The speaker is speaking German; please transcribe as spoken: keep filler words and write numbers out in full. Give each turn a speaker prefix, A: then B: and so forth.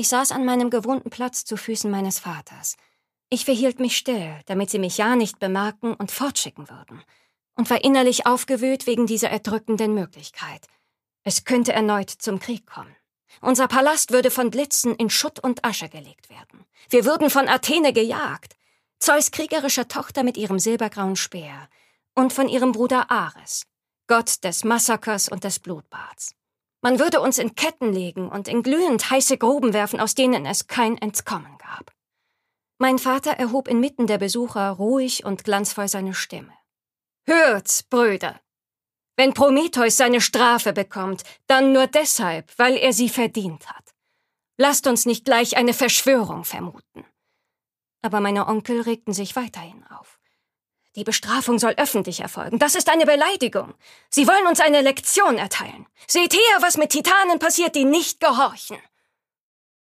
A: Ich saß an meinem gewohnten Platz zu Füßen meines Vaters. Ich verhielt mich still, damit sie mich ja nicht bemerken und fortschicken würden, und war innerlich aufgewühlt wegen dieser erdrückenden Möglichkeit. Es könnte erneut zum Krieg kommen. Unser Palast würde von Blitzen in Schutt und Asche gelegt werden. Wir würden von Athene gejagt, Zeus kriegerischer Tochter mit ihrem silbergrauen Speer und von ihrem Bruder Ares, Gott des Massakers und des Blutbads. Man würde uns in Ketten legen und in glühend heiße Gruben werfen, aus denen es kein Entkommen gab. Mein Vater erhob inmitten der Besucher ruhig und glanzvoll seine Stimme. »Hört, Brüder! Wenn Prometheus seine Strafe bekommt, dann nur deshalb, weil er sie verdient hat. Lasst uns nicht gleich eine Verschwörung vermuten.« Aber meine Onkel regten sich weiterhin auf. »Die Bestrafung soll öffentlich erfolgen. Das ist eine Beleidigung. Sie wollen uns eine Lektion erteilen. Seht her, was mit Titanen passiert, die nicht gehorchen.«